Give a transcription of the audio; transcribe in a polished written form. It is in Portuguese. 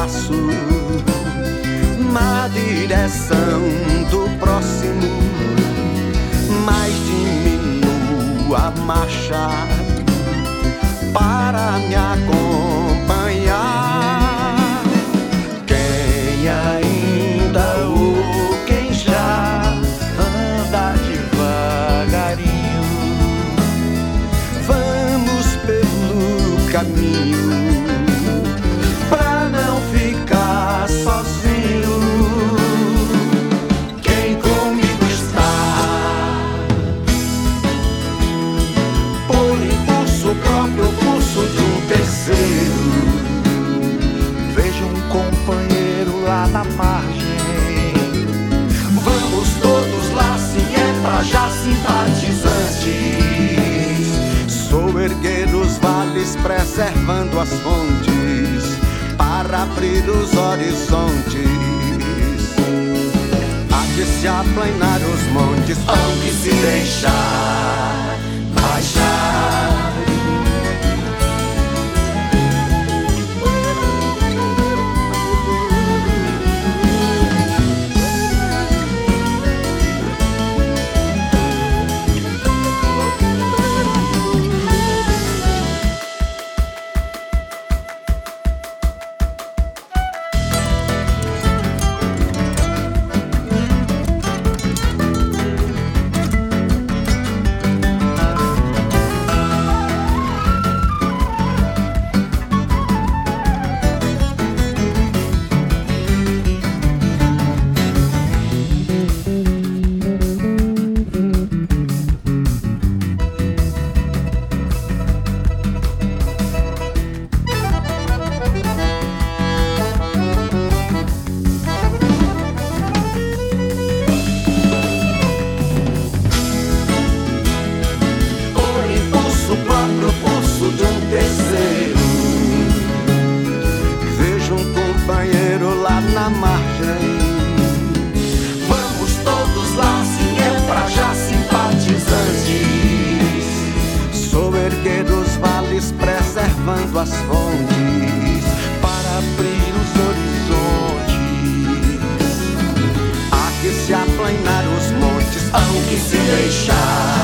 passo na direção do próximo, mas diminuo a marcha para me acompanhar. Quem ainda ou quem já anda devagarinho, vamos pelo caminho pra não ficar sozinho. Quem comigo está, por impulso próprio, pulso de um terceiro, vejo um companheiro lá na margem. Vamos todos lá, sim, é pra já simpatizantes. Sou erguer os vales, preservando as fontes, para abrir os horizontes. Há de se aplanar os montes, hão que se deixar baixar. Vejo um companheiro lá na margem. Vamos todos lá, sim, é pra já simpatizantes. Sou erguer os vales, preservando as fontes, para abrir os horizontes. Há que se aplanar os montes, hão que se deixar